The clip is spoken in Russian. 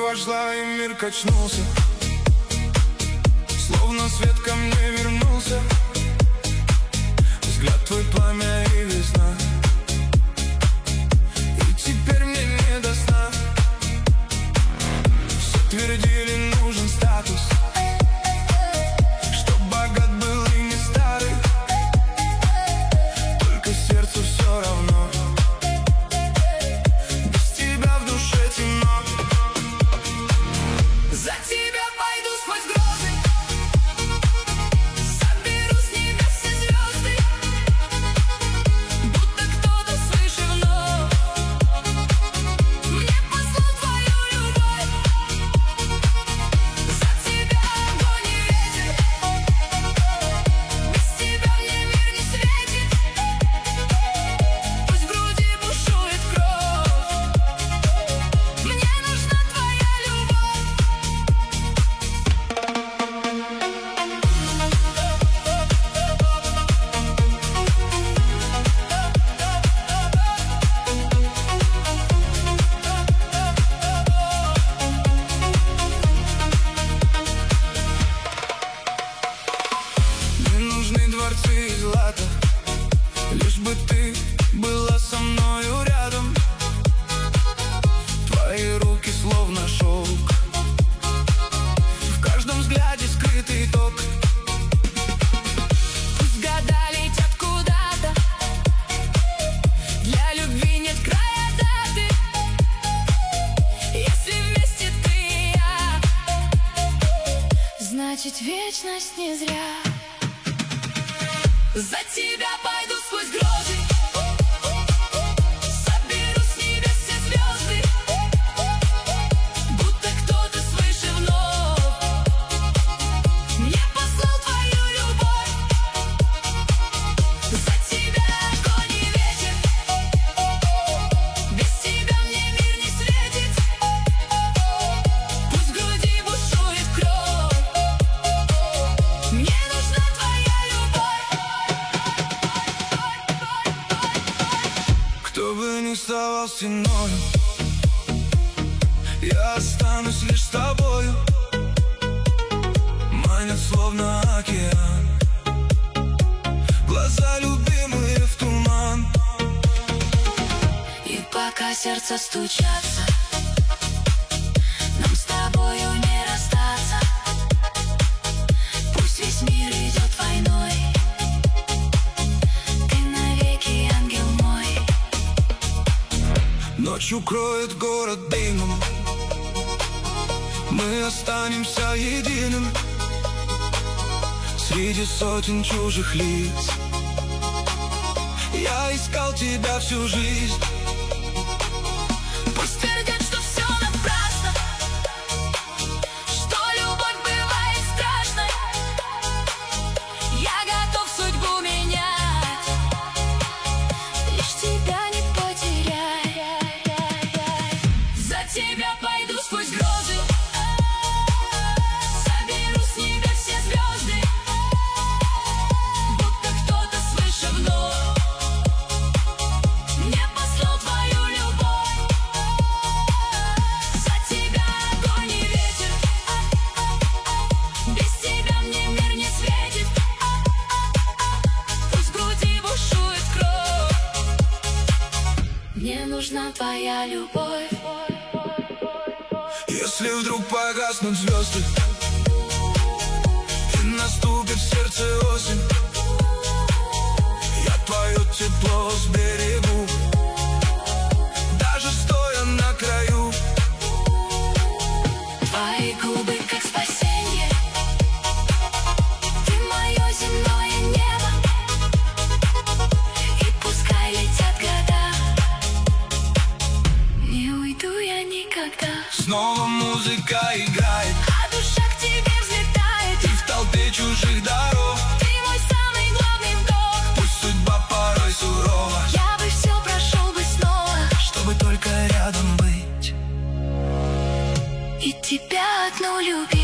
вошла и мир качнулся, словно свет ко мне вернулся. Взгляд твой пламя и весна, и теперь мне не до сна. Все твердили, нужен статус, чтоб богат был и не старый. Только сердцу все равно, без тебя в душе темно. За тебя пойду сквозь грозы, соберу с небес все звезды, будто кто-то свыше вновь мне послал твою любовь. За тебя огонь и ветер, без тебя мне мир не светит. Пусть в груди бушует кровь, мне нужна твоя любовь. Мне нужны дворцы и злато, лишь бы ты была со мною рядом. Твои руки словно шелк, в каждом взгляде скрытый ток. Пусть года летят куда-то, для любви нет края даты. Если вместе ты и я, значит вечность не зря. За тебя пойду сквозь грозы, соберу с небес все звезды, будто кто-то свыше вновь мне послал твою любовь. За тебя огонь и ветер, без тебя мне мир не светит. Пусть в груди бушует кровь, мне нужна твоя любовь. Кто бы ни стал стеною, я останусь лишь с тобою. Манят словно океан, глаза любимые в туман. И пока сердца стучатся, нам с тобою не расстаться. Пусть весь мир идет войной, ты навеки ангел мой. Ночь укроет город дымом, мы останемся единым среди сотен чужих лиц. Я искал тебя всю жизнь. Пусть твердят, что все напрасно, что любовь бывает страшной. Я готов судьбу менять, лишь тебя не потерять. За тебя пойду сквозь грозы, соберу с небес все звезды, будто кто-то свыше вновь мне послал твою любовь. За тебя огонь и ветер, без тебя мне мир не светит. Пусть в груди бушует кровь, мне нужна твоя любовь. Если вдруг погаснут звезды и наступит в сердце осень, я твое тепло сберегу, даже стоя на краю. Твои губы как спасенье, ты мое земное небо. И пускай летят года, не уйду я никогда. Снова музыка играет, А душа к тебе взлетает, и в толпе чужих дорог ты мой самый главный вдох. пусть судьба порой сурова, Я бы все прошел бы снова, чтобы только рядом быть и тебя одну любить.